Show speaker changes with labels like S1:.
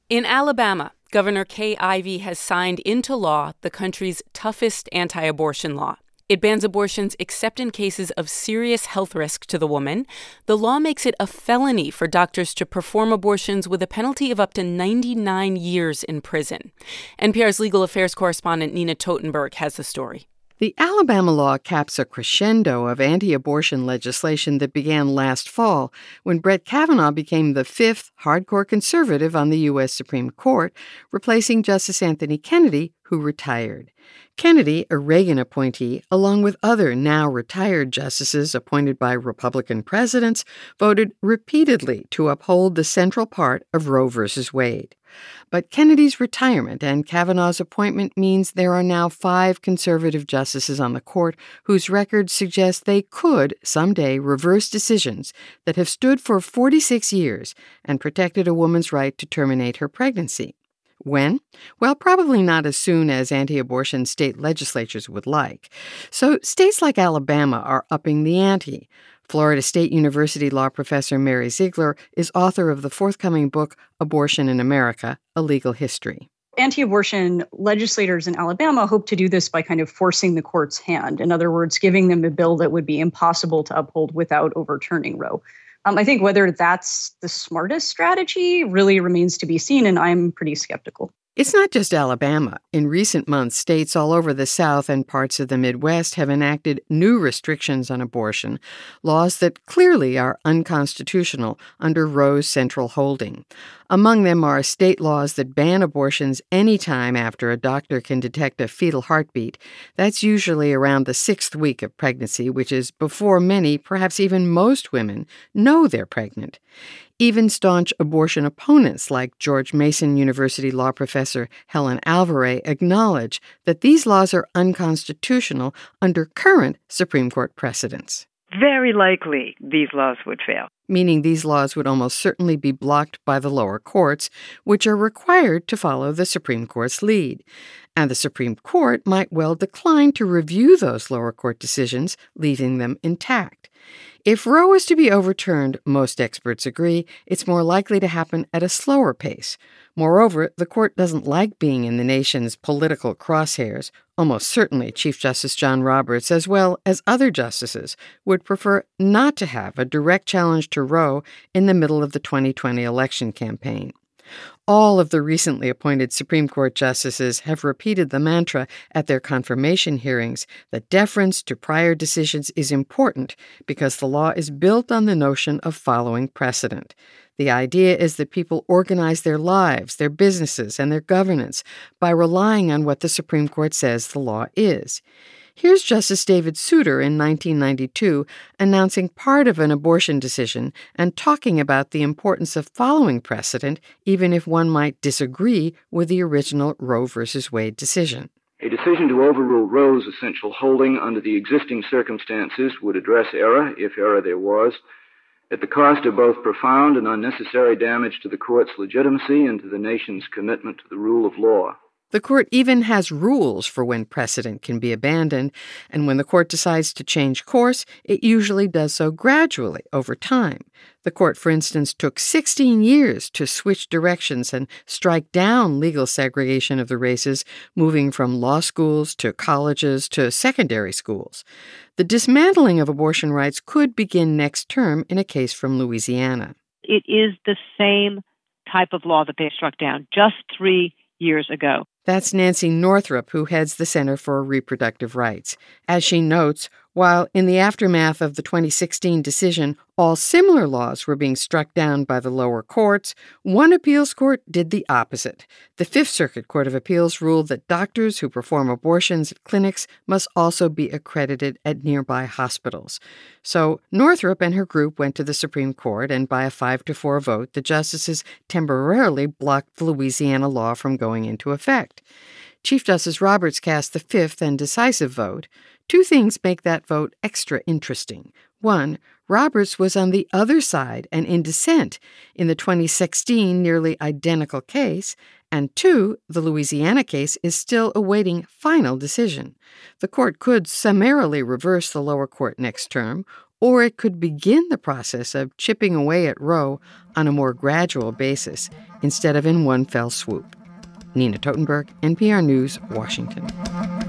S1: In Alabama, Governor Kay Ivey has signed into law the country's toughest anti-abortion law. It bans abortions except in cases of serious health risk to the woman. The law makes it a felony for doctors to perform abortions with a penalty of up to 99 years in prison. NPR's legal affairs correspondent Nina Totenberg has the story.
S2: The Alabama law caps a crescendo of anti-abortion legislation that began last fall when Brett Kavanaugh became the fifth hardcore conservative on the U.S. Supreme Court, replacing Justice Anthony Kennedy, who retired. Kennedy, a Reagan appointee, along with other now retired justices appointed by Republican presidents, voted repeatedly to uphold the central part of Roe v. Wade. But Kennedy's retirement and Kavanaugh's appointment means there are now 5 conservative justices on the court whose records suggest they could someday reverse decisions that have stood for 46 years and protected a woman's right to terminate her pregnancy. When? Well, probably not as soon as anti-abortion state legislatures would like. So states like Alabama are upping the ante. Florida State University law professor Mary Ziegler is author of the forthcoming book, Abortion in America, A Legal History.
S3: Anti-abortion legislators in Alabama hope to do this by kind of forcing the court's hand. In other words, giving them a bill that would be impossible to uphold without overturning Roe. I think whether that's the smartest strategy really remains to be seen, and I'm pretty skeptical.
S2: It's not just Alabama. In recent months, states all over the South and parts of the Midwest have enacted new restrictions on abortion, laws that clearly are unconstitutional under Roe's central holding. Among them are state laws that ban abortions any time after a doctor can detect a fetal heartbeat. That's usually around the 6th week of pregnancy, which is before many, perhaps even most women, know they're pregnant. Even staunch abortion opponents like George Mason University law professor Helen Alvarez acknowledge that these laws are unconstitutional under current Supreme Court precedents.
S4: Very likely these laws would fail.
S2: Meaning these laws would almost certainly be blocked by the lower courts, which are required to follow the Supreme Court's lead. And the Supreme Court might well decline to review those lower court decisions, leaving them intact. If Roe is to be overturned, most experts agree, it's more likely to happen at a slower pace. Moreover, the court doesn't like being in the nation's political crosshairs. Almost certainly Chief Justice John Roberts, as well as other justices, would prefer not to have a direct challenge to Roe in the middle of the 2020 election campaign. All of the recently appointed Supreme Court justices have repeated the mantra at their confirmation hearings that deference to prior decisions is important because the law is built on the notion of following precedent. The idea is that people organize their lives, their businesses, and their governance by relying on what the Supreme Court says the law is. Here's Justice David Souter in 1992 announcing part of an abortion decision and talking about the importance of following precedent, even if one might disagree with the original Roe v. Wade decision.
S5: A decision to overrule Roe's essential holding under the existing circumstances would address error, if error there was, at the cost of both profound and unnecessary damage to the court's legitimacy and to the nation's commitment to the rule of law.
S2: The court even has rules for when precedent can be abandoned, and when the court decides to change course, it usually does so gradually over time. The court, for instance, took 16 years to switch directions and strike down legal segregation of the races, moving from law schools to colleges to secondary schools. The dismantling of abortion rights could begin next term in a case from Louisiana.
S6: It is the same type of law that they struck down just 3 years ago.
S2: That's Nancy Northrup, who heads the Center for Reproductive Rights. As she notes, while in the aftermath of the 2016 decision, all similar laws were being struck down by the lower courts, one appeals court did the opposite. The Fifth Circuit Court of Appeals ruled that doctors who perform abortions at clinics must also be accredited at nearby hospitals. So Northrup and her group went to the Supreme Court, and by a 5-4 vote, the justices temporarily blocked the Louisiana law from going into effect. Chief Justice Roberts cast the fifth and decisive vote. 2 things make that vote extra interesting. 1, Roberts was on the other side and in dissent in the 2016 nearly identical case, and 2, the Louisiana case is still awaiting final decision. The court could summarily reverse the lower court next term, or it could begin the process of chipping away at Roe on a more gradual basis instead of in one fell swoop. Nina Totenberg, NPR News, Washington.